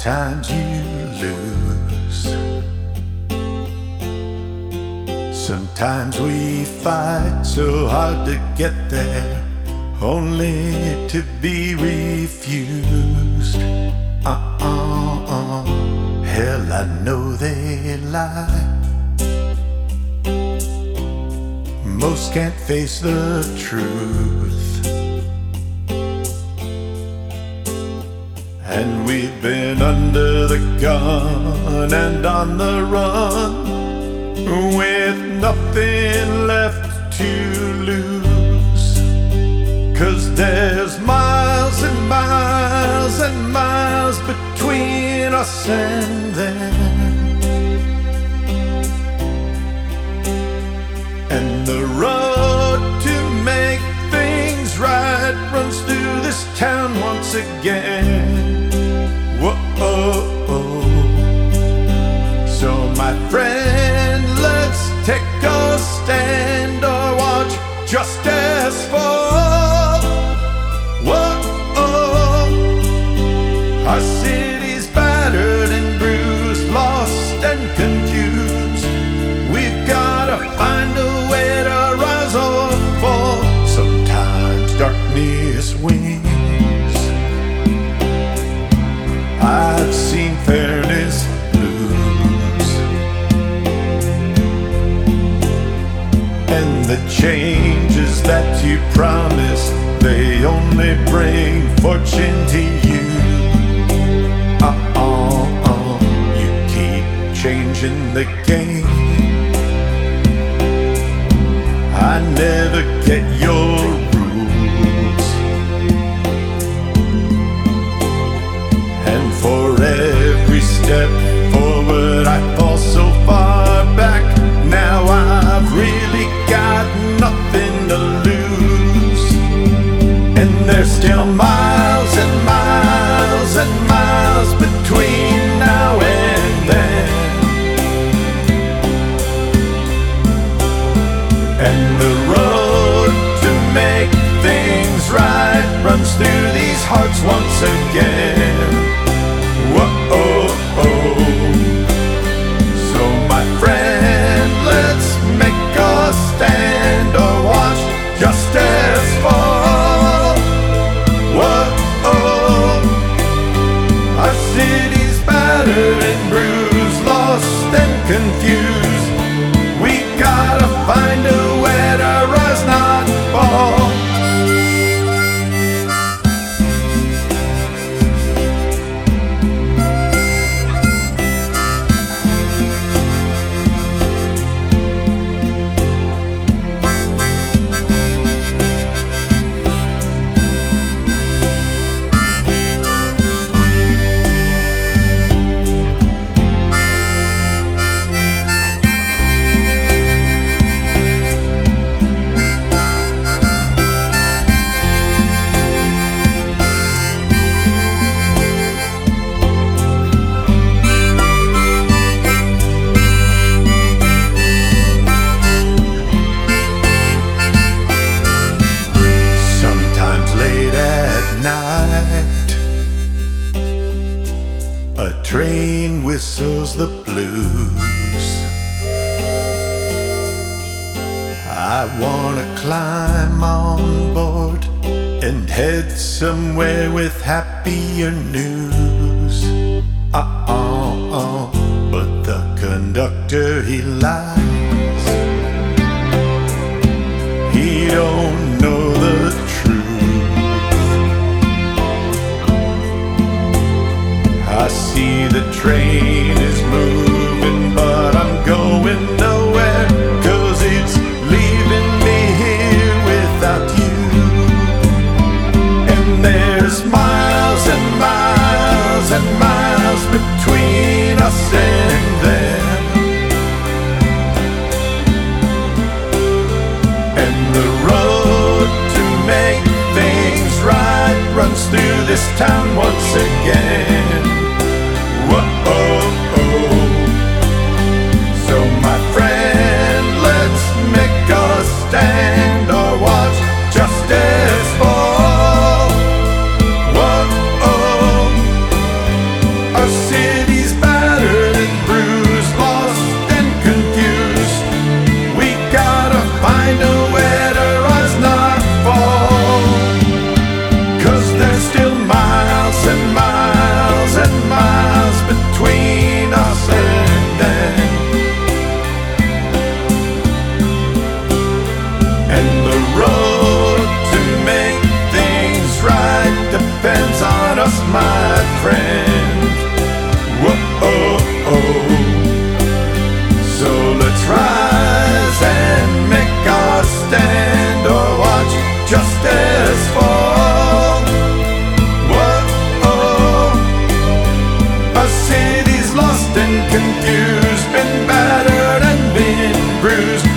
Sometimes you lose. Sometimes we fight so hard to get there, only to be refused. Hell, I know they lie. Most can't face the truth, and we've been under the gun and on the run, with nothing left to lose. 'Cause there's miles and miles and miles between us and them, and the road to make things right runs through this town once again. Whoa. So my friend, let's take a stand or watch justice fall. Whoa. Our city's battered and bruised, lost and confused. We've gotta find a way to rise or fall. Sometimes darkness wins. I've seen fairness lose, and the changes that you promise, they only bring fortune to you. You keep changing the game. I never get your rules, and for every step forward I fall so far back. Now I've really got nothing to lose, and there's still miles and miles and miles between now and then. And the road to make things right runs through these hearts once again. Whoa. So my friend, let's make a stand or watch justice fall. Whoa. Our city's battered and bruised, lost and confused. We gotta find a way to rise, not fall. A train whistles the blues. I wanna climb on board and head somewhere with happier news. But the conductor, he lies. He don't know the truth. I see the train is moving, but I'm going nowhere, 'cause it's leaving me here without you. And there's miles and miles and miles between us and them, and the road to make things right runs through this town once again. Whoa. confused, been battered and been bruised.